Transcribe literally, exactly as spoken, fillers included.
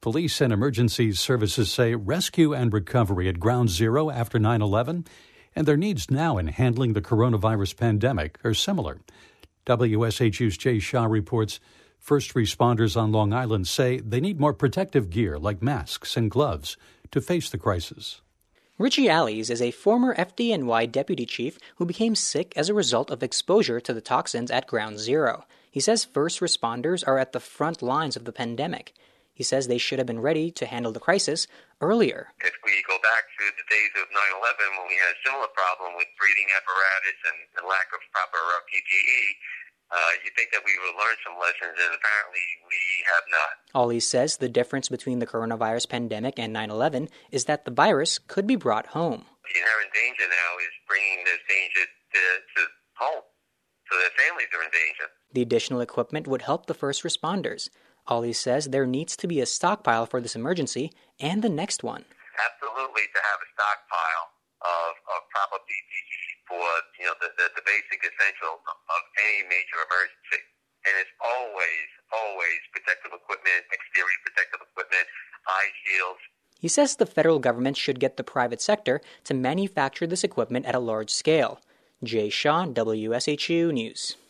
Police and emergency services say rescue and recovery at Ground Zero after nine eleven and their needs now in handling the coronavirus pandemic are similar. W S H U's Jay Shah reports first responders on Long Island say they need more protective gear like masks and gloves to face the crisis. Richie Allies is a former F D N Y deputy chief who became sick as a result of exposure to the toxins at Ground Zero. He says first responders are at the front lines of the pandemic. He says they should have been ready to handle the crisis earlier. If we go back to the days of nine eleven when we had a similar problem with breathing apparatus and the lack of proper P P E, Uh, you think that we would learn some lessons, and apparently we have not. Allies says the difference between the coronavirus pandemic and nine eleven is that the virus could be brought home. The inherent danger now is bringing this danger to, to home, so their families are in danger. The additional equipment would help the first responders. Allies says there needs to be a stockpile for this emergency and the next one. Absolutely, to have a stockpile of, of proper P P E for, you know, the, the, the basic essentials of any major emergency. And it's always, always protective equipment, exterior protective equipment, eye shields. He says the federal government should get the private sector to manufacture this equipment at a large scale. Jay Shah, W S H U News.